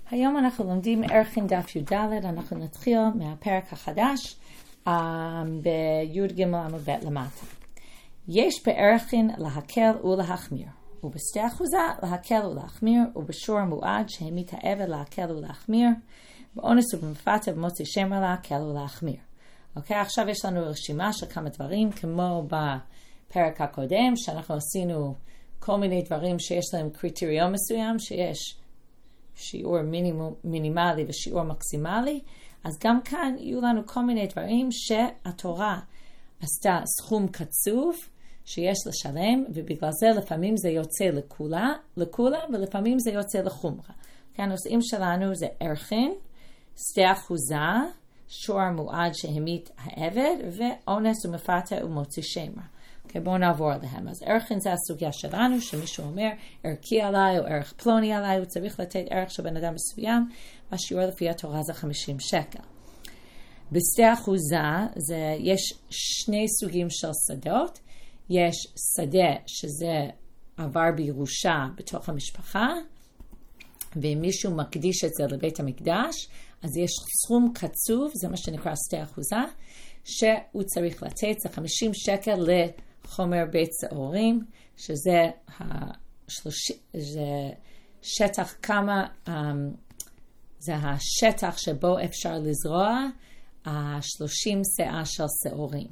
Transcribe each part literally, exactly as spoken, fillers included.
היום אנחנו לומדים ערכין דף י"ד, אנחנו נתחיל מהפרק החדש um, בי"ג עמוד ב' למטה. יש בערכין להקל ולהחמיר, ובשתי אחוזה להקל ולהחמיר, ובשור מועד שהמית העבד להקל ולהחמיר, באונס ובמפתה במוציא שם רע להקל ולהחמיר. אוקיי, עכשיו יש לנו רשימה של כמה דברים, כמו בפרק הקודם, שאנחנו עשינו כל מיני דברים שיש להם קריטריון מסוים, שיש שיעור מינימום, מינימלי ושיעור מקסימלי, אז גם כאן יהיו לנו כל מיני דברים שהתורה עשתה סכום קצוב שיש לשלם, ובגלל זה לפעמים זה יוצא לכולה, לכולה ולפעמים זה יוצא לחומרה. הנושאים שלנו זה ערכין, שתי אחוזה, שור מועד שהמית העבד, ואונס ומפתה ומוציא שם רע. Okay, בואו נעבור עליהם. אז ערכין זה הסוגיה שלנו, שמישהו אומר, ערכי עליי או ערך פלוני עליי, הוא צריך לתת ערך של בן אדם מסוים, והשיעור לפי התורה זה חמישים שקל. בשתי אחוזה, זה, יש שני סוגים של שדות, יש שדה שזה עבר בירושה בתוך המשפחה, ואם מישהו מקדיש את זה לבית המקדש, אז יש סכום קצוב, זה מה שנקרא שתי אחוזה, שהוא צריך לתת, זה חמישים שקל לחומר בית שעורים, שזה השלוש... זה שטח כמה, זה השטח שבו אפשר לזרוע השלושים שאה של שעורים.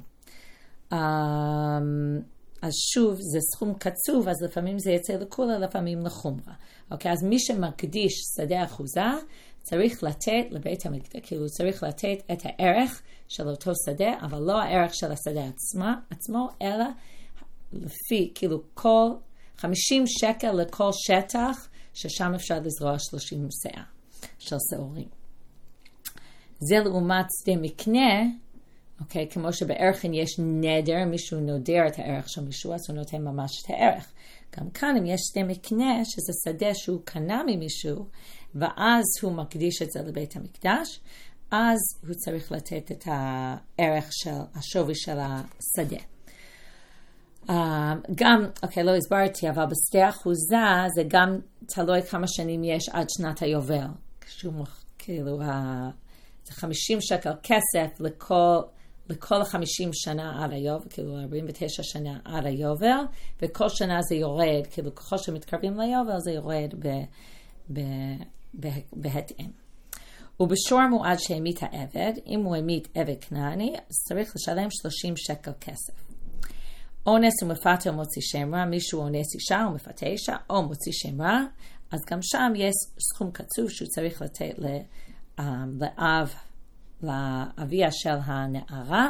אז שוב, זה סכום קצוב, אז לפעמים זה יצא לכולה, לפעמים לחומרה. אוקיי, אז מי שמקדיש שדה אחוזה, צריך לתת לבית המקדש, כאילו צריך לתת את הערך של אותו שדה, אבל לא הערך של השדה עצמה, עצמו, אלא לפי, כאילו כל חמישים שקל לכל שטח, ששם אפשר לזרוע שלושים שאה של שעורים. זה לעומת שדה מקנה, אוקיי, כמו שבערכין יש נדר, מישהו נודר את הערך של מישהו, אז הוא נותן ממש את הערך. גם כאן אם יש שדה מקנה, שזה שדה שהוא קנה ממישהו, ואז הוא מקדיש את זה לבית המקדש, אז הוא צריך לתת את הערך של השווי של השדה. Uh, גם, אוקיי, לא הסברתי, אבל בשתי אחוזה זה גם תלוי כמה שנים יש עד שנת היובל. כשהוא, כאילו, uh, זה חמישים שקל כסף לכל, לכל חמישים שנה עד היובל, כאילו ארבעים ותשע שנה עד היובל, וכל שנה זה יורד, כאילו ככל שמתקרבים ליובל זה יורד ב, ב, ב, בהתאם. ובשור מועד שהמית העבד, אם הוא המית עבד כנעני, אז צריך לשלם שלושים שקל כסף. אונס ומפתה ומוציא שם רע, מישהו אונס אישה או מפתה אישה, או מוציא שם רע, אז גם שם יש סכום קצוב שהוא צריך לתת לאב, לאביה של הנערה,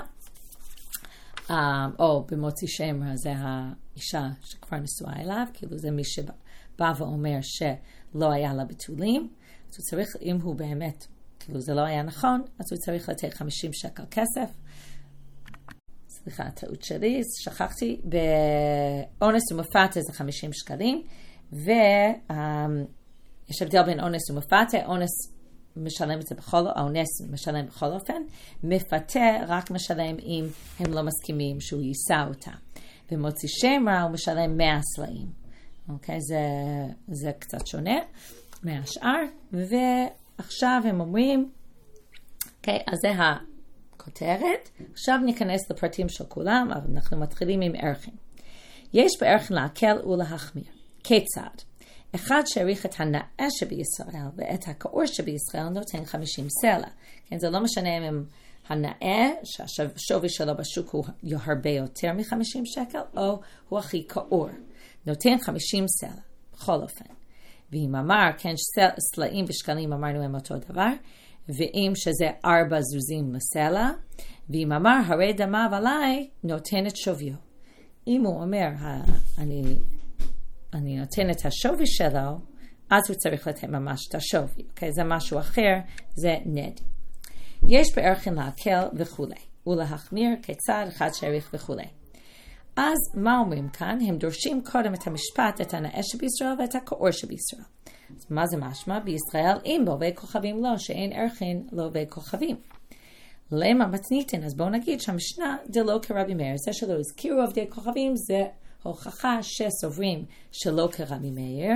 או במוציא שם רע זה האישה שכבר נשואה אליו, כאילו זה מי שבא ואומר שלא היה לה בתולים, אז הוא צריך, אם הוא באמת, כאילו זה לא היה נכון, אז הוא צריך לתת חמישים שקל כסף. סליחה, הטעות שלי, שכחתי, באונס ומפתה זה חמישים שקלים, ויש הבדל בין אונס ומפתה, אונס משלם את זה בכל, האונס משלם בכל אופן, מפתה רק משלם אם הם לא מסכימים שהוא יישא אותה. ומוציא שם רע הוא משלם מאה סלעים. אוקיי, זה, זה קצת שונה מהשאר, ועכשיו הם אומרים, אוקיי, אז זה הכותרת, עכשיו ניכנס לפרטים של כולם, אבל אנחנו מתחילים עם ערכין. יש בערכין להקל ולהחמיר. כיצד? אחד שהעריך את הנאה שבישראל ואת הכאור שבישראל נותן חמישים סלע. כן, זה לא משנה אם הם הנאה, שהשווי שלו בשוק הוא הרבה יותר מ-חמישים שקל, או הוא הכי כאור. נותן חמישים סלע, בכל אופן. ואם אמר, כן, סלעים ושקלים אמרנו הם אותו דבר, ואם שזה ארבע זוזים לסלע, ואם אמר, הרי דמיו עליי, נותן את שוויו. אם הוא אומר, אני... אני נותן את השווי שלו, אז הוא צריך לתת ממש את השווי. Okay, זה משהו אחר, זה נד. יש בערכין להקל וכו'. ולהחמיר כיצד אחד שעריך וכו'. אז מה אומרים כאן? הם דורשים קודם את המשפט, את הנאה שבישראל ואת הכאור שבישראל. אז מה זה משמע? בישראל אם בעובדי כוכבים לא, שאין ערכין לעובדי כוכבים. למה מתניתן? אז בואו נגיד שהמשנה דלא כרבי מאיר, זה שלא הזכירו עובדי כוכבים, זה הוכחה שסוברים שלא כרבי מאיר,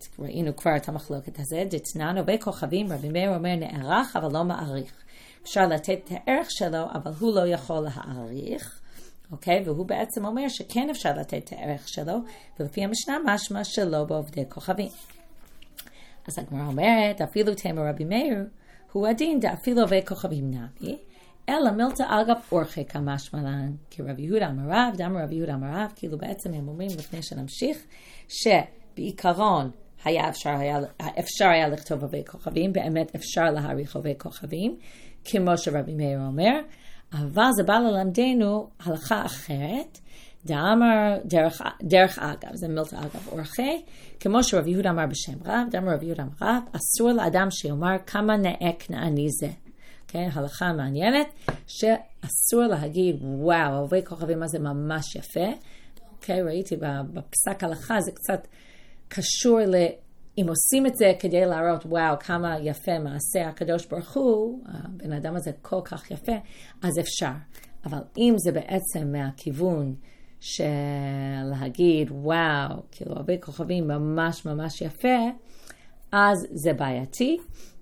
ראינו כבר את המחלוקת הזה, דתנן עובד כוכבים, רבי מאיר אומר נערך אבל לא מעריך. אפשר לתת את הערך שלו, אבל הוא לא יכול להעריך. אוקיי? והוא בעצם אומר שכן אפשר לתת את הערך שלו, ולפי המשנה משמע שלא בעובדי כוכבים. אז הגמרא אומרת, אפילו תמר רבי מאיר, הוא הדין דאפילו עובד כוכבים נמי, אלא מילתא אגב אורחי כמשמע לן, כי רבי יהודה אמר רב, דאמר רבי יהודה אמר רב, כאילו בעצם הם אומרים לפני שנמשיך, שבעיקרון היה אפשר היה, אפשר היה לכתוב עובד כוכבים, באמת אפשר להעריך עובד כוכבים, כמו שרבי מאיר אומר, אבל זה בא ללמדנו הלכה אחרת, דאמר דרך, דרך אגב, זה מילתא אגב אורחי, כמו שרבי יהודה אמר בשם רב, דאמר רבי יהודה אמר רב, אסור לאדם שיאמר כמה נאה כנעני זה. Okay, הלכה מעניינת, שאסור להגיד, וואו, עובד כוכבים הזה ממש יפה. Okay, ראיתי בפסק הלכה, זה קצת קשור ל... אם עושים את זה כדי להראות, וואו, כמה יפה מעשה הקדוש ברוך הוא, הבן אדם הזה כל כך יפה, אז אפשר. אבל אם זה בעצם מהכיוון של להגיד, וואו, כאילו, עובד כוכבים ממש ממש יפה, אז זה בעייתי.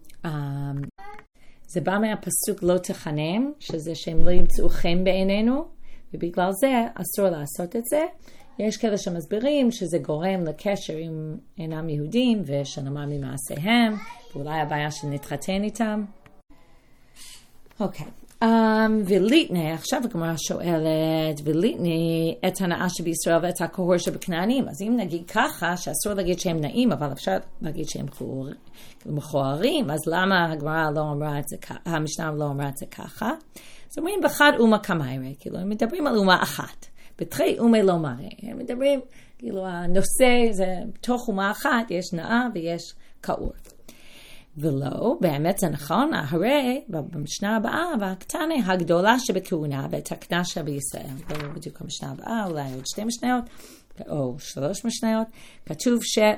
זה בא מהפסוק לא תחנם, שזה שהם לא ימצאו חן בעינינו, ובגלל זה אסור לעשות את זה. יש כאלה שמסבירים שזה גורם לקשר עם אינם יהודים, ושנאמר ממעשיהם, ואולי הבעיה שנתחתן איתם. אוקיי. Um, וליטני, עכשיו הגמרא שואלת, וליטני את הנאה שבישראל ואת הכהור שבכנענים. אז אם נגיד ככה, שאסור להגיד שהם נאים, אבל אפשר להגיד שהם מכוערים, אז למה הגמרא לא אמרה את זה, המשנה לא אמרה את זה ככה? אז אומרים בחד אומה כמיירי, כאילו הם מדברים על אומה אחת. בתחי אומה לא מראה, הם מדברים, כאילו הנושא זה, בתוך אומה אחת יש נאה ויש כהור. ולא, באמת זה נכון, הרי במשנה הבאה, והקטנה הגדולה שבכהונה ואת הקטנה שבישראל, לא בדיוק המשנה הבאה, אולי עוד שתי משניות, או שלוש משניות, כתוב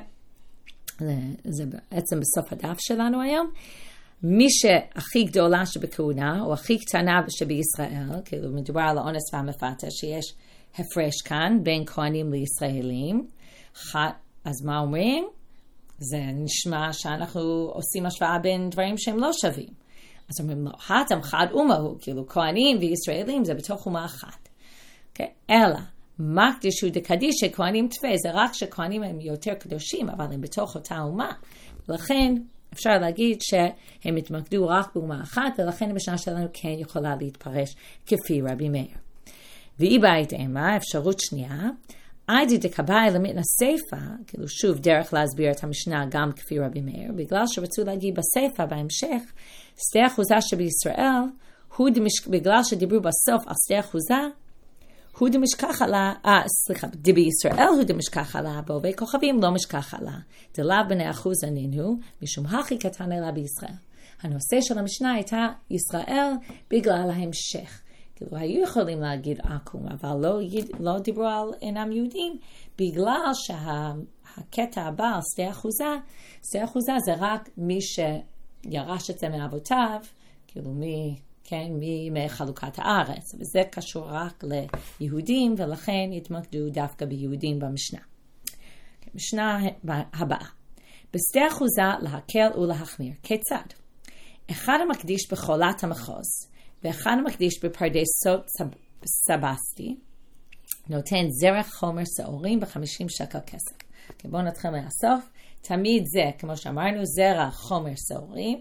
שזה בעצם בסוף הדף שלנו היום, מי שהכי גדולה שבכהונה, או הכי קטנה שבישראל, כאילו מדובר על האונס והמפתה, שיש הפרש כאן בין כהנים לישראלים, אז מה אומרים? זה נשמע שאנחנו עושים השוואה בין דברים שהם לא שווים. אז אומרים, לא, התם חד אומה הוא, כאילו כהנים וישראלים זה בתוך אומה אחת. Okay? אלא, מקדישו דקדישי כהנים תפה, זה רק שכהנים הם יותר קדושים, אבל הם בתוך אותה אומה. ולכן אפשר להגיד שהם התמקדו רק באומה אחת, ולכן המשנה שלנו כן יכולה להתפרש כפי רבי מאיר. והיא בית אימה, אפשרות שנייה, עדי דקבאי למתנה סייפה, כאילו שוב דרך להסביר את המשנה גם כפי רבי מאיר, בגלל שרצו להגיד בסייפה בהמשך, שדה אחוזה שבישראל, הוא דמשק, בגלל שדיברו בסוף על שדה אחוזה, הוא דמשכח עלה, אה, סליחה, בישראל הוא דמשכח עלה, בעובי כוכבים לא משכח עלה, דלאו בני אחוזה נינו, משום הכי קטן אלה בישראל. הנושא של המשנה הייתה ישראל בגלל ההמשך. כאילו, היו יכולים להגיד עקום, אבל לא, לא דיברו על אינם יהודים, בגלל שהקטע הבא על שדה אחוזה, שדה אחוזה זה רק מי שירש את זה מאבותיו, כאילו מי, כן, מי מחלוקת הארץ, וזה קשור רק ליהודים, ולכן התמקדו דווקא ביהודים במשנה. משנה הבאה. בשדה אחוזה להקל ולהחמיר. כיצד? אחד המקדיש בחולת המחוז, ואחד המקדיש בפרדסות סבסטי, נותן זרח חומר שעורים ב-חמישים שקל כסף. Okay, בואו נתחיל מהסוף. תמיד זה, כמו שאמרנו, זרח חומר שעורים.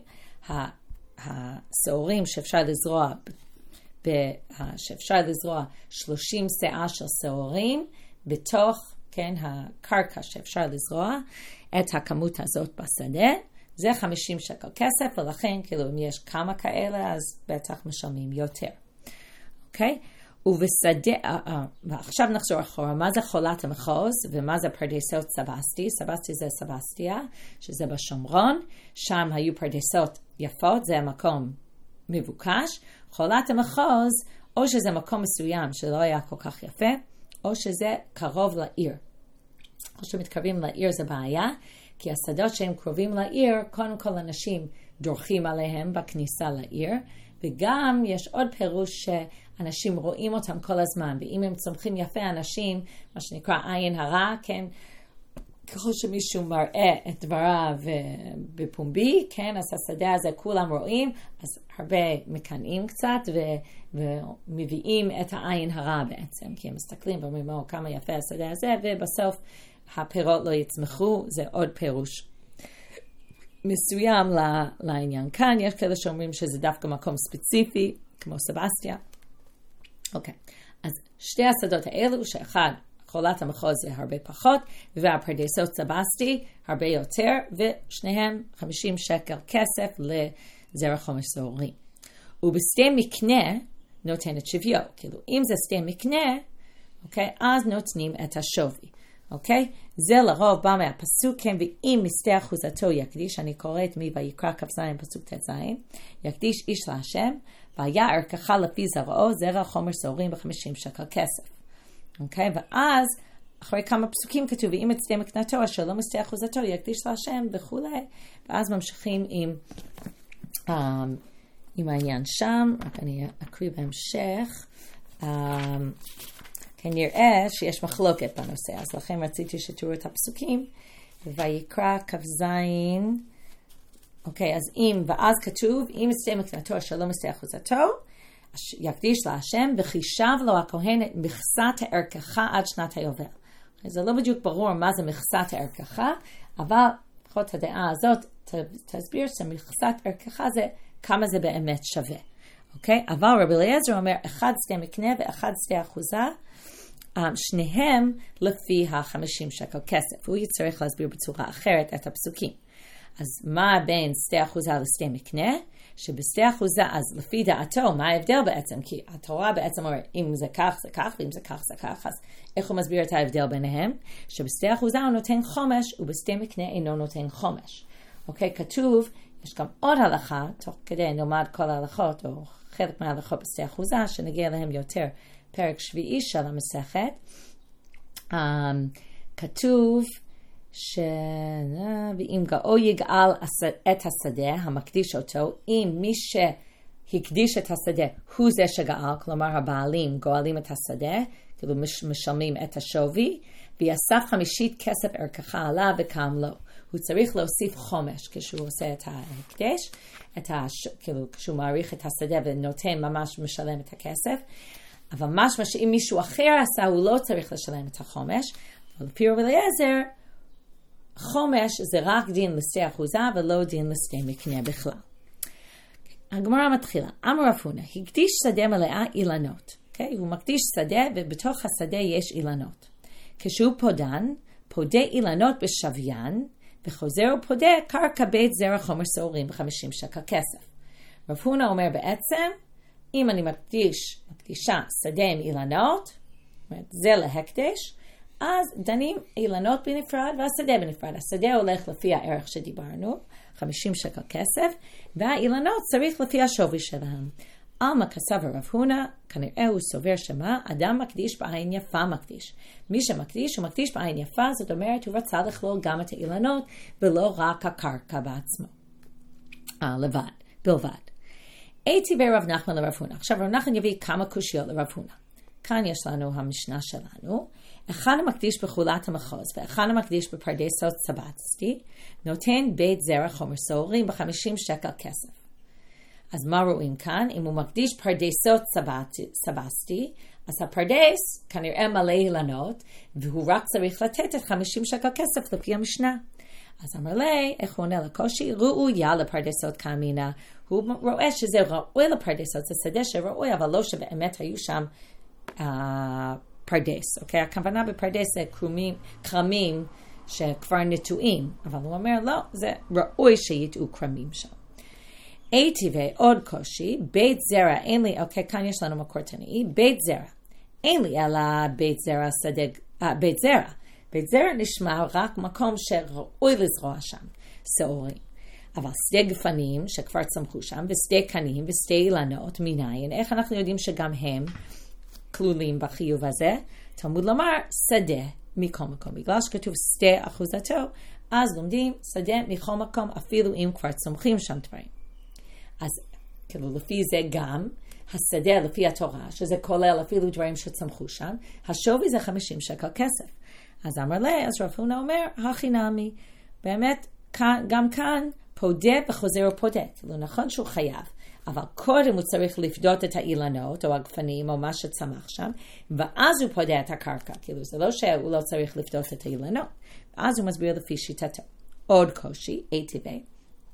השעורים שאפשר לזרוע, שאפשר לזרוע שלושים שאה של שעורים, בתוך, כן, הקרקע שאפשר לזרוע, את הכמות הזאת בשדה. זה חמישים שקל כסף, ולכן, כאילו, אם יש כמה כאלה, אז בטח משלמים יותר. אוקיי? ובשדה, ועכשיו נחזור אחורה, מה זה חולת המחוז, ומה זה פרדסות סבסטי? סבסטי זה סבסטיה, שזה בשומרון, שם היו פרדסות יפות, זה המקום מבוקש. חולת המחוז, או שזה מקום מסוים שלא היה כל כך יפה, או שזה קרוב לעיר. או שמתקרבים לעיר זה בעיה, כי השדות שהם קרובים לעיר, קודם כל אנשים דורכים עליהם בכניסה לעיר, וגם יש עוד פירוש שאנשים רואים אותם כל הזמן, ואם הם צומחים יפה, אנשים, מה שנקרא עין הרע, כן, ככל שמישהו מראה את דבריו בפומבי, כן, אז השדה הזה כולם רואים, אז הרבה מקנאים קצת ו- ומביאים את העין הרע בעצם, כי הם מסתכלים ואומרים, או, כמה יפה השדה הזה, ובסוף הפירות לא יצמחו, זה עוד פירוש מסוים לעניין. כאן יש כאלה שאומרים שזה דווקא מקום ספציפי, כמו סבסטיה. אוקיי, אז שתי השדות האלו, שאחד, חולת המחוז זה הרבה פחות, והפרדסות סבסטי הרבה יותר, ושניהם חמישים שקל כסף לזרע חומש סעורים. ובשדה מקנה נותנת שוויו, כאילו אם זה שדה מקנה, אוקיי, אז נותנים את השווי. אוקיי? זה לרוב בא מהפסוק, כן, ואם משדה אחוזתו יקדיש, אני קוראת מי ויקרא כ"ז פסוק ט"ז, יקדיש איש להשם, והיה ערכך לפי זרעו, זרע חומר סעורים ב-חמישים שקל כסף. אוקיי? ואז, אחרי כמה פסוקים כתוב, ואם את שדה מקנתו, אשר לא משדה אחוזתו, יקדיש להשם וכולי, ואז ממשיכים עם, um, עם העניין שם, רק אני אקריא בהמשך, um, כנראה שיש מחלוקת בנושא, אז לכן רציתי שתראו את הפסוקים, ויקרא כ"ז, אוקיי, אז אם, ואז כתוב, אם משדה מקנתו אשר לא משדה אחוזתו, יקדיש להשם, וחישב לו הכהן את מכסת הערכך עד שנת היובל. זה לא בדיוק ברור מה זה מכסת הערכך, אבל לפחות הדעה הזאת תסביר שמכסת הערכך זה כמה זה באמת שווה. אוקיי? אבל רבי אליעזר אומר, אחד שדה מקנה ואחד שדה אחוזה, שניהם לפי ה-חמישים שקל כסף. הוא יצטרך להסביר בצורה אחרת את הפסוקים. אז מה בין שדה אחוזה לשדה מקנה? שבשדה אחוזה, אז לפי דעתו, מה ההבדל בעצם? כי התורה בעצם אומרת, אם זה כך, זה כך, ואם זה כך, זה כך, אז איך הוא מסביר את ההבדל ביניהם? שבשדה אחוזה הוא נותן חומש, ובשדה מקנה אינו נותן חומש. אוקיי, כתוב, יש גם עוד הלכה, תוך כדי נלמד כל ההלכות, או חלק מההלכות בשדה אחוזה, שנגיע להם יותר פרק שביעי של המסכת. Um, כתוב, ש... ואם גאו יגאל את השדה, המקדיש אותו, אם מי שהקדיש את השדה הוא זה שגאל, כלומר הבעלים גואלים את השדה, כאילו משלמים את השווי, ויאסף חמישית כסף ערכך עליו וקם לו. הוא צריך להוסיף חומש כשהוא עושה את ההקדש, את הש... כאילו כשהוא מעריך את השדה ונותן ממש משלם את הכסף, אבל משמע שאם מישהו אחר עשה, הוא לא צריך לשלם את החומש, אבל לפי רבי אליעזר, חומש זה רק דין לשדה אחוזה ולא דין לשדה מקנה בכלל. הגמרא מתחילה, אמר רב הונא, הקדיש שדה מלאה אילנות. Okay? הוא מקדיש שדה ובתוך השדה יש אילנות. כשהוא פודן, פודה אילנות בשוויין, וחוזר ופודה קרקע בית זרע חומר סעורים ב-חמישים שקל כסף. רב הונא אומר בעצם, אם אני מקדיש, מקדישה שדה עם אילנות, זה להקדש, אז דנים אילנות בנפרד והשדה בנפרד. השדה הולך לפי הערך שדיברנו, חמישים שקל כסף, והאילנות צריך לפי השווי שלהם. עלמא כסבר רב הונא, כנראה הוא סובר שמה, אדם מקדיש בעין יפה מקדיש. מי שמקדיש, הוא מקדיש בעין יפה, זאת אומרת, הוא רצה לכלול גם את האילנות, ולא רק הקרקע בעצמו. אה, לבד, בלבד. הייתי ורב נחמן לרב הונא. עכשיו רב נחמן יביא כמה קושיות לרב הונא. כאן יש לנו המשנה שלנו. אחד המקדיש בחולת המחוז, ואחד המקדיש בפרדסות סבסטי, נותן בית זרע חומר סעורים ב-חמישים שקל כסף. אז מה רואים כאן? אם הוא מקדיש פרדסות סבסטי, אז הפרדס כנראה מלא אילנות, והוא רק צריך לתת את חמישים שקל כסף לפי המשנה. אז אמר לי, איך הוא עונה לקושי? ראויה לפרדסות כאמינה. הוא רואה שזה ראוי לפרדסות, זה שדה שראוי, אבל לא שבאמת היו שם uh, פרדס. אוקיי? הכוונה בפרדס זה קרמים, קרמים שכבר נטועים, אבל הוא אומר, לא, זה ראוי שיטעו קרמים שם. הייתי ועוד קושי, בית זרע, אין לי, אוקיי, כאן יש לנו מקור תנאי, בית זרע. אין לי אלא בית זרע שדה, uh, בית זרע. בית זרע נשמע רק מקום שראוי לזרוע שם, שעורים. אבל שדה גפנים שכבר צמחו שם, ושדה קנים ושדה אילנות, מניין, איך אנחנו יודעים שגם הם כלולים בחיוב הזה? תלמוד לומר, שדה מכל מקום. בגלל שכתוב שדה אחוזתו, אז לומדים שדה מכל מקום, אפילו אם כבר צומחים שם דברים. אז כאילו לפי זה גם, השדה לפי התורה, שזה כולל אפילו דברים שצמחו שם, השווי זה חמישים שקל כסף. אז אמר לי, אז רב הונא אומר, הכי נמי, באמת, כאן, גם כאן, פודה וחוזר ופודה. כאילו, נכון שהוא חייב, אבל קודם הוא צריך לפדות את האילנות, או הגפנים, או מה שצמח שם, ואז הוא פודה את הקרקע. כאילו, זה לא שהוא לא צריך לפדות את האילנות. אז הוא מסביר לפי שיטתו. עוד קושי, איטיבי.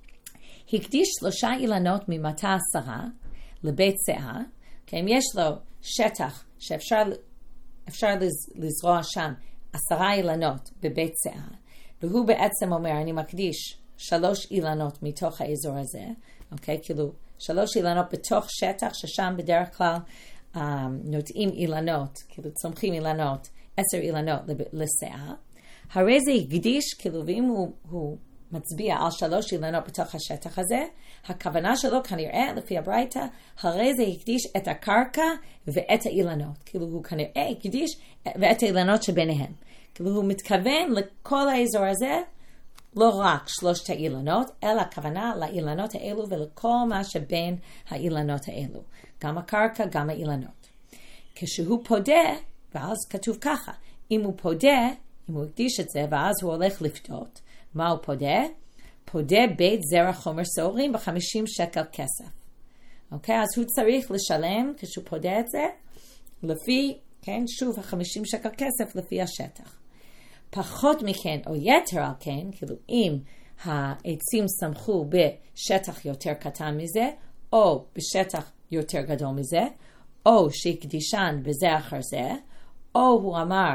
הקדיש שלושה אילנות ממטה עשרה לבית שאה, כי אם יש לו שטח שאפשר אפשר לזרוע שם עשרה אילנות בבית שאה, והוא בעצם אומר, אני מקדיש שלוש אילנות מתוך האזור הזה, אוקיי? כאילו, שלוש אילנות בתוך שטח ששם בדרך כלל um, נוטעים אילנות, כאילו צומחים אילנות, עשר אילנות לשאה. הרי זה הקדיש, כאילו, ואם הוא, הוא מצביע על שלוש אילנות בתוך השטח הזה, הכוונה שלו כנראה, לפי הברייתא, הרי זה הקדיש את הקרקע ואת האילנות. כאילו, הוא כנראה הקדיש ואת האילנות שביניהם. כאילו, הוא מתכוון לכל האזור הזה, לא רק שלושת האילנות, אלא הכוונה לאילנות האלו ולכל מה שבין האילנות האלו. גם הקרקע, גם האילנות. כשהוא פודה, ואז כתוב ככה, אם הוא פודה, אם הוא הקדיש את זה, ואז הוא הולך לפדות, מה הוא פודה? פודה בית זרע חומר סעורים ב-חמישים שקל כסף. אוקיי? אז הוא צריך לשלם, כשהוא פודה את זה, לפי, כן, שוב, ה-חמישים שקל כסף לפי השטח. פחות מכן, או יתר על כן, כאילו אם העצים סמכו בשטח יותר קטן מזה, או בשטח יותר גדול מזה, או שהקדישן בזה אחר זה, או הוא אמר,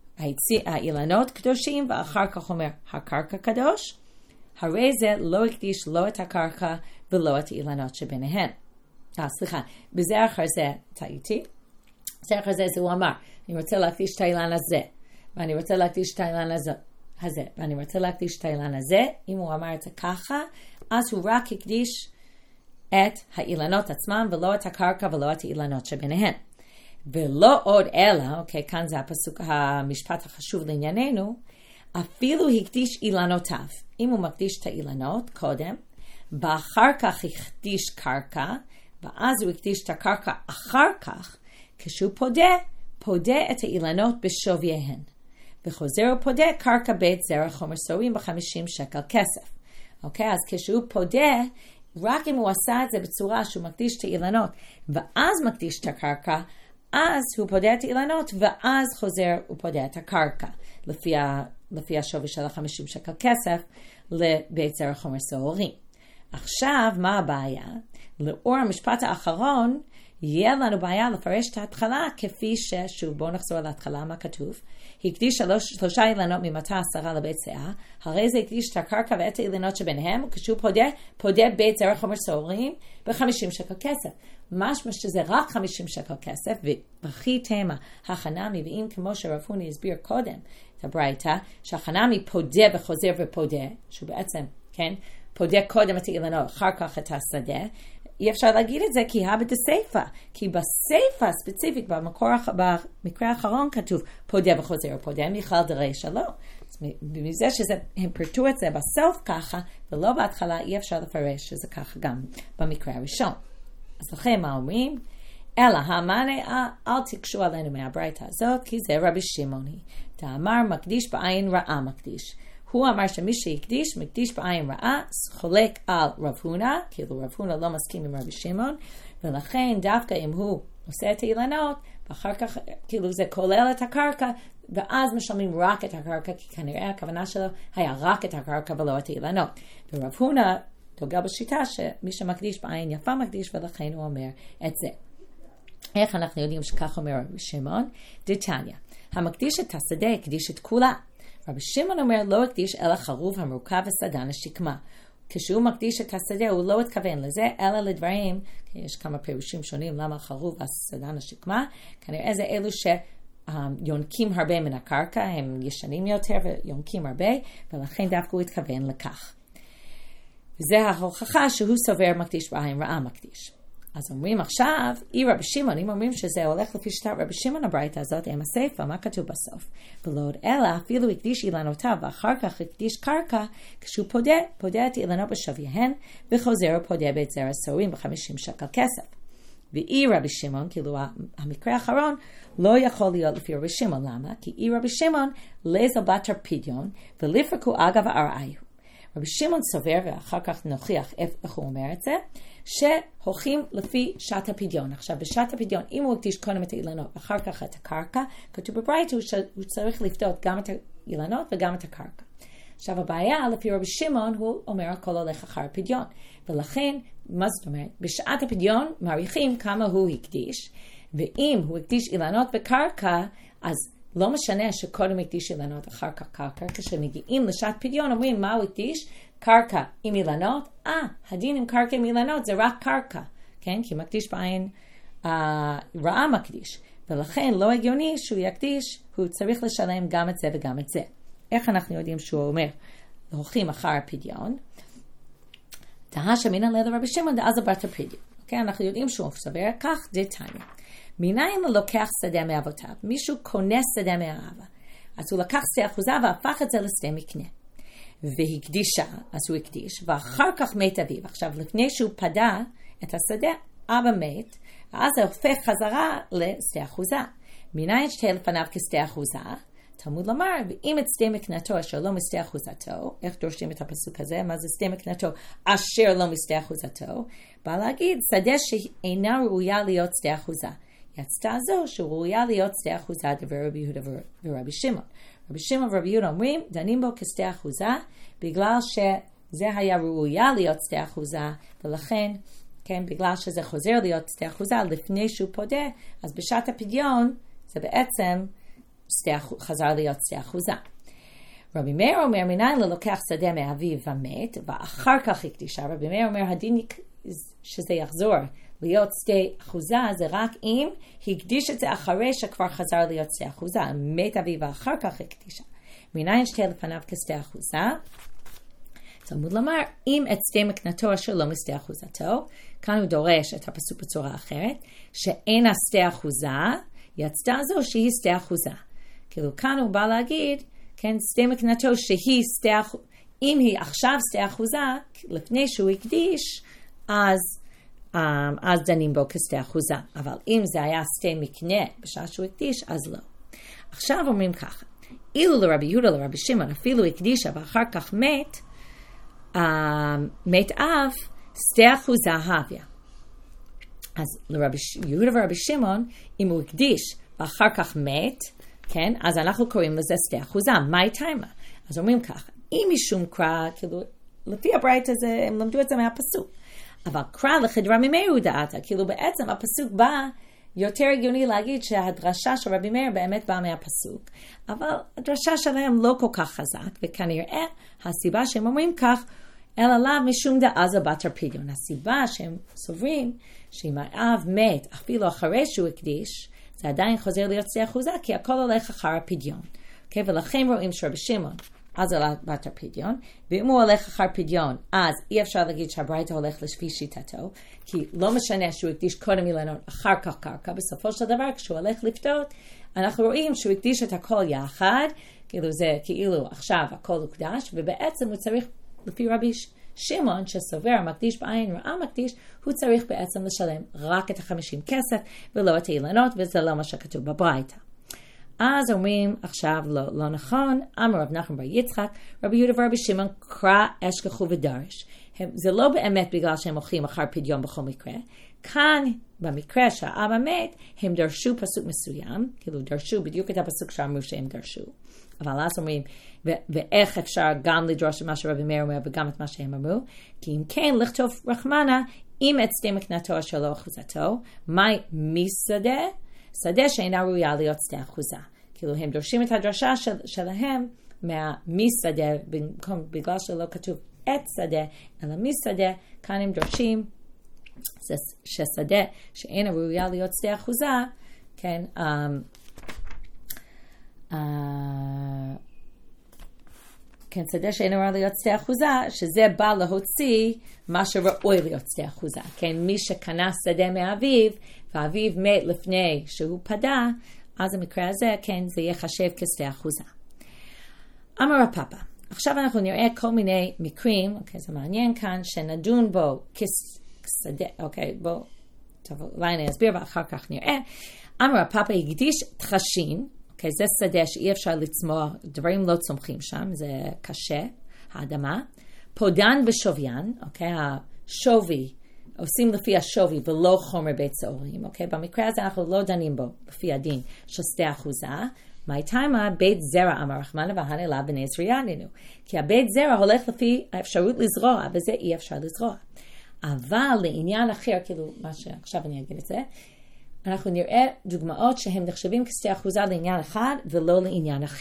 האילנות קדושים, ואחר כך אומר, הקרקע קדוש, הרי זה לא הקדיש לא את הקרקע ולא את האילנות שביניהן. אה, סליחה, בזה אחר זה, טעיתי, בזה אחר זה, זה הוא אמר, אני רוצה להקדיש את האילן הזה, ואני רוצה להקדיש את האילן הזה, הזה, ואני רוצה להקדיש את האילן הזה, אם הוא אמר את זה ככה, אז הוא רק הקדיש את האילנות עצמם, ולא את הקרקע ולא את האילנות שביניהן. ולא עוד אלא, אוקיי, כאן זה הפסוק, המשפט החשוב לענייננו, אפילו הקדיש אילנותיו. אם הוא מקדיש את האילנות קודם, ואחר כך הקדיש קרקע, ואז הוא הקדיש את הקרקע אחר כך, כשהוא פודה, פודה את האילנות בשווייהן. וחוזר ופודה קרקע בית זרע חומר סעורים ב-חמישים שקל כסף. אוקיי, אז כשהוא פודה, רק אם הוא עשה את זה בצורה שהוא מקדיש את האילנות, ואז מקדיש את הקרקע, אז הוא פודה את האילנות, ואז חוזר ופודה את הקרקע, לפי, ה, לפי השווי של ה-חמישים שקל כסף, לבית זרע חומר סעורים. עכשיו, מה הבעיה? לאור המשפט האחרון, יהיה לנו בעיה לפרש את ההתחלה, כפי ששוב, בואו נחזור להתחלה, מה כתוב? הקדיש שלוש, שלושה אילנות ממטה עשרה לבית שאה, הרי זה הקדיש את הקרקע ואת האילנות שביניהם, וכשהוא פודה, פודה בית זרע חומר סעורים ב-חמישים שקל כסף. משמע שזה רק חמישים שקל כסף, וכי תמה, החנמי, ואם כמו שרב הונא הסביר קודם, את הברייתא, שהחנמי פודה וחוזר ופודה, שהוא בעצם, כן, פודה קודם את האילנות, אחר כך את השדה, אי אפשר להגיד את זה כי הא בדסייפא, כי בסייפא ספציפית, במקור, במקרה האחרון כתוב פודה וחוזר ופודה, מיכל דרישא לא. מזה שהם פרטו את זה בסוף ככה, ולא בהתחלה אי אפשר לפרש שזה ככה גם במקרה הראשון. אז לכן מה אומרים? אלא המאנה, אל תקשו עלינו מהברייתא הזאת, כי זה רבי שמעוני. דאמר מקדיש בעין רעה מקדיש. הוא אמר שמי שהקדיש, מקדיש בעין רעה, חולק על רב הונא, כאילו רב הונא לא מסכים עם רבי שמעון, ולכן דווקא אם הוא עושה את האילנות, ואחר כך, כאילו זה כולל את הקרקע, ואז משלמים רק את הקרקע, כי כנראה הכוונה שלו היה רק את הקרקע ולא את האילנות. ורב הונא דוגל בשיטה שמי שמקדיש בעין יפה מקדיש, ולכן הוא אומר את זה. איך אנחנו יודעים שכך אומר רבי שמעון? דתניא, המקדיש את השדה הקדיש את כולה. רבי שמעון אומר לא הקדיש אלא חרוב המורכב וסדן השקמה. כשהוא מקדיש את השדה הוא לא התכוון לזה, אלא לדברים, יש כמה פירושים שונים למה חרוב וסדן השקמה, כנראה זה אלו שיונקים הרבה מן הקרקע, הם ישנים יותר ויונקים הרבה, ולכן דווקא הוא התכוון לכך. וזה ההוכחה שהוא סובר מקדיש בעין רעה מקדיש. אז אומרים עכשיו, אי רבי שמעון, אם אומרים שזה הולך לפי שיטת רבי שמעון הברייתא הזאת, הם הסייפא, מה כתוב בסוף? ולא עוד אלא, אפילו הקדיש אילנותיו, ואחר כך הקדיש קרקע, כשהוא פודה, פודה את אילנות בשווייהן, וחוזר ופודה בית זרע סעורים ב-חמישים שקל כסף. ואי רבי שמעון, כאילו המקרה האחרון, לא יכול להיות לפי רבי שמעון. למה? כי אי רבי שמעון לזל בתר פדיון, ולפרקו אגב ארעיו. רבי שמעון סובר, ואחר כך נוכיח איך הוא אומר את זה, שהולכים לפי שעת הפדיון. עכשיו, בשעת הפדיון, אם הוא הקדיש קודם את האילנות, אחר כך את הקרקע, כתוב בברייתא שהוא צריך לפדות גם את האילנות וגם את הקרקע. עכשיו, הבעיה, לפי רבי שמעון, הוא אומר, הכל הולך אחר הפדיון. ולכן, מה זאת אומרת? בשעת הפדיון מעריכים כמה הוא הקדיש, ואם הוא הקדיש אילנות וקרקע, אז לא משנה שקודם הקדיש אילנות, אחר כך קרקע. כשמגיעים לשעת פדיון, אומרים מה הוא הקדיש? קרקע עם אילנות. אה, הדין עם קרקע עם אילנות זה רק קרקע. כן? כי מקדיש בעין אה, רעה מקדיש. ולכן לא הגיוני שהוא יקדיש, הוא צריך לשלם גם את זה וגם את זה. איך אנחנו יודעים שהוא אומר? הולכים אחר הפדיון. תהה שמינן ליד רבי שמעון דאז בתר פדיון. אוקיי? אנחנו יודעים שהוא סובר כך דתניא. מניין הוא לוקח שדה מאבותיו? מישהו קונה שדה מהאבא. אז הוא לקח שדה אחוזה והפך את זה לשדה מקנה. והקדישה, אז הוא הקדיש, ואחר כך מת אביו. עכשיו, לפני שהוא פדה את השדה, אבא מת, ואז זה הופך חזרה לשדה אחוזה. מניין שתהיה לפניו כשדה אחוזה? תלמוד לומר, ואם את שדה מקנתו אשר לא משדה אחוזתו, איך דורשים את הפסוק הזה? מה זה שדה מקנתו אשר לא משדה אחוזתו? בא להגיד, שדה שאינה ראויה להיות שדה אחוזה. יצתה זו שהוא ראויה להיות שדה אחוזה דבר רבי יהודה ורבי שמעון. רבי שמעון ורבי יהודה אומרים, דנים בו כשדה אחוזה, בגלל שזה היה ראויה להיות שדה אחוזה, ולכן, כן, בגלל שזה חוזר להיות שדה אחוזה, לפני שהוא פודה, אז בשעת הפדיון, זה בעצם חזר להיות שדה אחוזה. רבי מאיר אומר, מניין ללוקח שדה מאביו ומת, ואחר כך הקדישה. רבי מאיר אומר, הדין שזה יחזור להיות שדה אחוזה, זה רק אם הקדיש את זה אחרי שכבר חזר להיות שדה אחוזה. מת אביו ואחר כך הקדישה. מניין שתהיה לפניו כשדה אחוזה? תלמוד לומר, אם את שדה מקנתו אשר לא משדה אחוזתו, כאן הוא דורש את הפסוק בצורה אחרת, שאין השדה אחוזה, יצתה זו שהיא שדה אחוזה. כאילו כאן הוא בא להגיד, כן, שדה מקנתו שהיא שדה אחוזה, אם היא עכשיו שדה אחוזה, לפני שהוא הקדיש, אז, אז דנים בו כשדה אחוזה. אבל אם זה היה שדה מקנה בשעה שהוא הקדיש, אז לא. עכשיו אומרים ככה, אילו לרבי יהודה לרבי שמעון, אפילו הקדישה ואחר כך מת, uh, מת אב, שדה אחוזה הביה. אז לרבי יהודה ורבי שמעון, אם הוא הקדיש ואחר כך מת, כן, אז אנחנו קוראים לזה שדה אחוזה. מה איתמה? אז אומרים ככה, אם משום קרא, כאילו, לפי הברייתא הזה, הם למדו את זה מהפסוק. אבל קרא לחדרה ממאיר הוא דעתה, כאילו בעצם הפסוק בא יותר הגיוני להגיד שהדרשה של רבי מאיר באמת באה מהפסוק. אבל הדרשה שלהם לא כל כך חזק, וכנראה הסיבה שהם אומרים כך, אלא לאו משום דעזה בתר פדיון. הסיבה שהם סוברים שאם האב מת אפילו אחרי שהוא הקדיש, זה עדיין חוזר להיות שדה אחוזה, כי הכל הולך אחר הפדיון. Okay? ולכן רואים שרבי שמעון, אז עלה בתר פדיון, ואם הוא הולך אחר פדיון, אז אי אפשר להגיד שהברייתא הולך לפי שיטתו, כי לא משנה שהוא הקדיש קודם אילנות, אחר כך קרקע, בסופו של דבר, כשהוא הולך לפדות, אנחנו רואים שהוא הקדיש את הכל יחד, כאילו זה כאילו עכשיו הכל הוקדש, ובעצם הוא צריך, לפי רבי שמעון שסובר, מקדיש בעין רעה מקדיש, הוא צריך בעצם לשלם רק את החמישים כסף, ולא את האילנות, וזה לא מה שכתוב בברייתא. אז אומרים עכשיו לא, לא נכון, אמר רב נחמן בר יצחק, רבי יהודה ורבי שמעון קרא אשכחו ודרש. הם, זה לא באמת בגלל שהם הולכים אחר פדיון בכל מקרה. כאן, במקרה שהאבא מת, הם דרשו פסוק מסוים, כאילו דרשו בדיוק את הפסוק שאמרו שהם דרשו. אבל אז אומרים, ו- ואיך אפשר גם לדרוש את מה שרבי מאיר אומר וגם את מה שהם אמרו? כי אם כן, לכתוב רחמנה, אם את שדה מקנתו אשר לא אחוזתו, מהי משדה? שדה שאינה ראויה להיות שדה אחוזה. כאילו הם דורשים את הדרשה של, שלהם מהמשדה, במקום, בגלל שלא כתוב את שדה, אלא משדה, כאן הם דורשים ששדה שאינה ראויה להיות שדה אחוזה, כן, um, uh, כן, שדה שאינה ראויה להיות שדה אחוזה, שזה בא להוציא מה שראוי להיות שדה אחוזה. כן, מי שקנה שדה מאביו, ואביו מת לפני שהוא פדה, אז המקרה הזה, כן, זה יחשב כשדה אחוזה. אמר הפאפה, עכשיו אנחנו נראה כל מיני מקרים, אוקיי, זה מעניין כאן, שנדון בו כשדה, אוקיי, בוא טוב, אולי אני אסביר ואחר כך נראה. אמר הפאפה הקדיש תחשין, אוקיי, זה שדה שאי אפשר לצמוח, דברים לא צומחים שם, זה קשה, האדמה. פודן ושוויין, אוקיי, השווי, עושים לפי השווי ולא חומר בית שעורים, אוקיי? במקרה הזה אנחנו לא דנים בו, לפי הדין של שתי אחוזה. מה תימה? בית זרע אמר רחמנא והני לה בני זריעננו. כי הבית זרע הולך לפי האפשרות לזרוע, וזה אי אפשר לזרוע. אבל לעניין אחר, כאילו מה שעכשיו אני אגיד את זה, אנחנו נראה דוגמאות שהם נחשבים כשתי אחוזה לעניין אחד ולא לעניין אחר.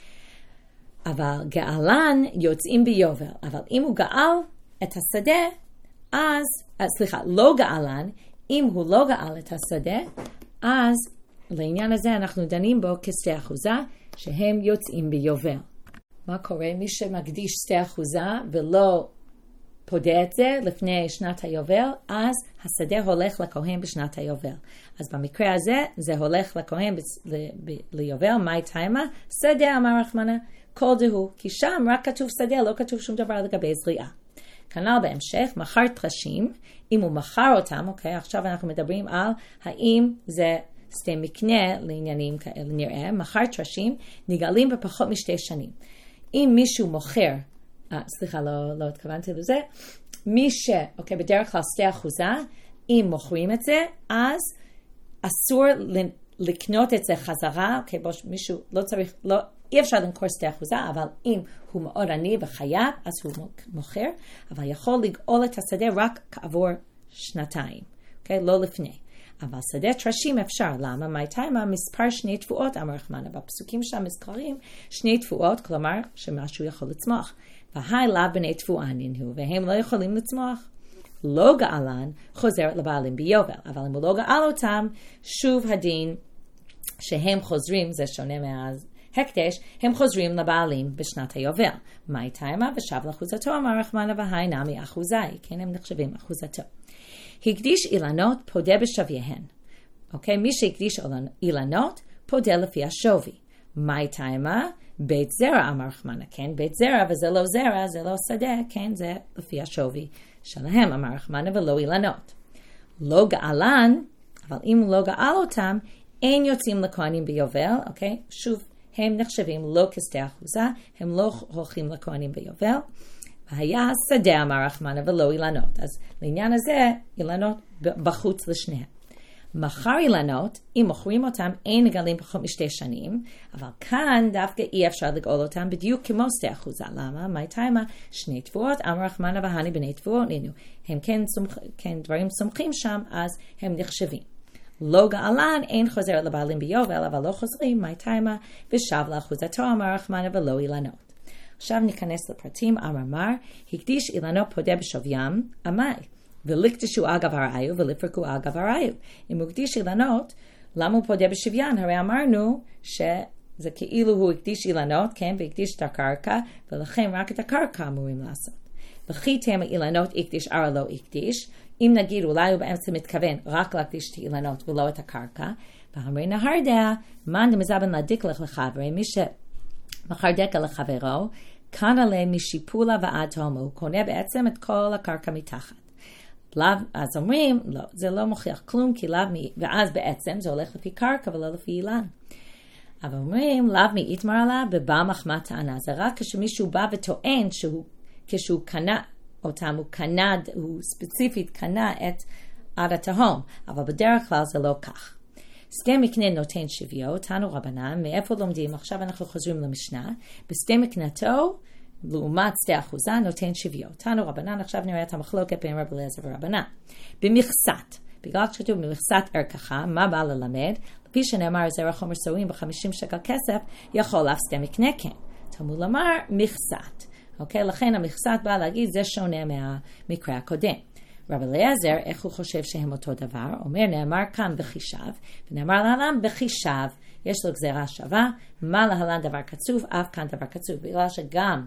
אבל גאלן יוצאים ביובל, אבל אם הוא גאל את השדה, אז, סליחה, לא גאלן, אם הוא לא גאל את השדה, אז לעניין הזה אנחנו דנים בו כשתי אחוזה, שהם יוצאים ביובל. מה קורה? מי שמקדיש שתי אחוזה ולא פודה את זה לפני שנת היובל, אז השדה הולך לכהן בשנת היובל. אז במקרה הזה, זה הולך לכהן ב- ב- ב- ליובל, מה תימה? שדה אמר רחמנא, כל דהו, כי שם רק כתוב שדה, לא כתוב שום דבר לגבי זריעה. כנ"ל בהמשך, מחר תרשים, אם הוא מחר אותם, אוקיי, עכשיו אנחנו מדברים על האם זה שדה מקנה לעניינים כאלה, נראה, מחר תרשים נגאלים בפחות משתי שנים. אם מישהו מוכר, אה, סליחה, לא, לא התכוונתי לזה, מי ש, אוקיי, בדרך כלל שתי אחוזה, אם מוכרים את זה, אז אסור לקנות את זה חזרה, אוקיי, בו מישהו לא צריך, לא, אי אפשר למכור שתי אחוזה, אבל אם הוא מאוד עני וחייב, אז הוא מוכר, אבל יכול לגאול את השדה רק כעבור שנתיים, אוקיי? לא לפני. אבל שדה תרשים אפשר, למה? מה תימה? מספר שני תבואות, אמר רחמנא, בפסוקים שם מזכרים שני תבואות, כלומר שמשהו יכול לצמוח. והי לה בני תבואה ננהו, והם לא יכולים לצמוח. לא גאלן חוזרת לבעלים ביובל, אבל אם הוא לא גאל אותם, שוב הדין שהם חוזרים, זה שונה מאז, הקדש, הם חוזרים לבעלים בשנת היובל. מה תימה? ושב לאחוזתו, אמר רחמנא והי נמי אחוזאי, כן, הם נחשבים אחוזתו. הקדיש אילנות פודה בשוויהן. אוקיי, מי שהקדיש אילנות פודה לפי השווי. מה תימה? בית זרע אמר רחמנא, כן, בית זרע וזה לא זרע, זה לא שדה, כן, זה לפי השווי שלהם, אמר רחמנא, ולא אילנות. לא גאלן, אבל אם לא גאל אותם, אין יוצאים לכהנים ביובל, אוקיי, שוב, הם נחשבים לא כשתי אחוזה, הם לא הולכים לכהנים ביובל, והיה שדה אמר רחמנא ולא אילנות. אז לעניין הזה, אילנות בחוץ לשניהם. מחר אילנות, אם מוכרים אותם, אין נגאלים פחות משתי שנים, אבל כאן דווקא אי אפשר לגאול אותם בדיוק כמו שתי אחוזה. למה? מה תימה? שני תבואות, אמר רחמנא והני בני תבואות נינו. הם כן, סומכ... כן דברים סומכים שם, אז הם נחשבים. לא גאלן, אין חוזר לבעלים ביובל, אבל לא חוזרים, מה תימה? ושב לאחוזתו, אמר רחמנא ולא אילנות. עכשיו ניכנס לפרטים, אמר מר, הקדיש אילנות פודה בשוויים, עמי, ולקדשו אגב הראיו, ולפרקו אגב הראיו. אם הוא הקדיש אילנות, למה הוא פודה בשוויין? הרי אמרנו שזה כאילו הוא הקדיש אילנות, כן, והקדיש את הקרקע, ולכן רק את הקרקע אמורים לעשות. וכי תמה אילנות הקדיש, ארה לא הקדיש, אם נגיד אולי הוא באמצע מתכוון רק להקדיש את אילנות ולא את הקרקע, ואמרי נהר דעה, מן דמזבן להדיק לך לחברי, מי שמחר דקה לחברו, כאן עליהם משיפולה ועד תומו, הוא קונה בעצם את כל הקרקע מתחת. אז אומרים, לא, זה לא מוכיח כלום, כי לאו מי, ואז בעצם זה הולך לפי קרקע ולא לפי אילן. אבל אומרים, לאו מי יתמר עליו, בבא מחמת טענה. זה רק כשמישהו בא וטוען שהוא, כשהוא קנה אותם, הוא קנה, הוא ספציפית קנה את עד התהום, אבל בדרך כלל זה לא כך. שדה מקנה נותן שוויו, תנו רבנן, מאיפה לומדים? עכשיו אנחנו חוזרים למשנה, בשדה מקנתו, לעומת שתי אחוזה, נותן שוויו. תנו רבנן, עכשיו נראה את המחלוקת בין רבי אליעזר ורבנן. במכסת, בגלל שכתוב במכסת ערכך, מה בא ללמד? לפי שנאמר זרע חומר סועים ב-חמישים שקל כסף, יכול אף שדה מקנה כן. תלמוד לומר מכסת. אוקיי, לכן המכסת בא להגיד, זה שונה מהמקרה הקודם. רבי אליעזר, איך הוא חושב שהם אותו דבר? אומר, נאמר כאן בחישב, ונאמר להלן בחישב, יש לו גזירה שווה, מה להלן דבר קצוב, אף כאן דבר קצוב, בגלל שגם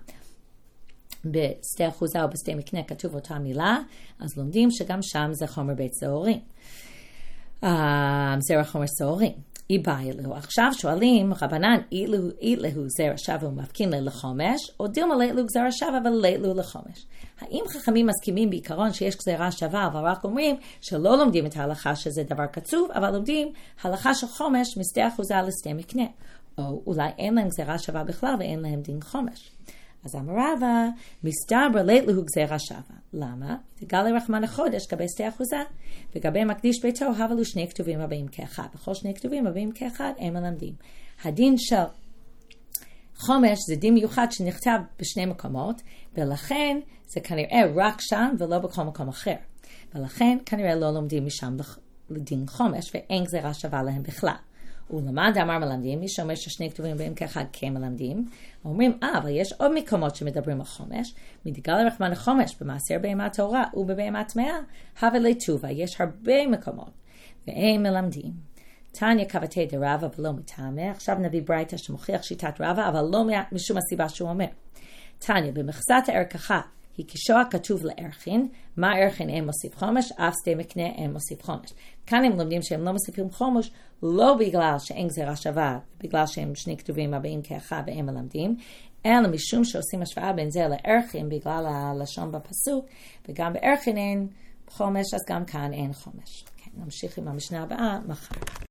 בשתי אחוזה או בשתי מקנה כתוב אותה מילה, אז לומדים שגם שם זה חומר בית שעורים. זרע חומר שעורים. איבאי לו. עכשיו שואלים, רבנן, אילו זרע שווה ומפקין לחומש, או דילמה לאילו גזרה שווה ולאילו לחומש. האם חכמים מסכימים בעיקרון שיש גזרה שווה, אבל רק אומרים שלא לומדים את ההלכה שזה דבר קצוב, אבל לומדים הלכה של חומש משדה אחוזה לשדה מקנה. או אולי אין להם גזרה שווה בכלל ואין להם דין חומש. אז אמר רבא, מסתבר לאילו גזרה שווה. למה? תגלה רחמן החודש גבי שדה אחוזה, וגבי מקדיש ביתו הבלו שני כתובים הבאים כאחד. בכל שני כתובים הבאים כאחד הם מלמדים. הדין של חומש זה דין מיוחד שנכתב בשני מקומות, ולכן זה כנראה רק שם ולא בכל מקום אחר. ולכן כנראה לא לומדים משם לדין חומש, ואין גזרה שווה להם בכלל. ולמד אמר מלמדים, מי שאומר ששני כתובים בהם כאחד כן מלמדים, אומרים, אה, אבל יש עוד מקומות שמדברים על חומש, מדגל רחמן החומש במעשר בהמה טהורה ובבהמה טמאה, הווה לטובה, יש הרבה מקומות, והם מלמדים. תניא כבתי דרבא ולא מטעמה, עכשיו נביא ברייתא שמוכיח שיטת רבא, אבל לא משום הסיבה שהוא אומר. תניא, במכסת הערכחה, היא כשוע כתוב לערכין, מה ערכין אין מוסיף חומש, אף שדה מקנה אין מוסיף חומש. כאן הם לומדים שהם לא מוסיפים חומש, לא בגלל שאין גזירה שווה, בגלל שהם שני כתובים הבאים כאחד והם מלמדים, אלא משום שעושים השוואה בין זה לערכין, בגלל הלשון בפסוק, וגם בערכין אין חומש, אז גם כאן אין חומש. כן, נמשיך עם המשנה הבאה מחר.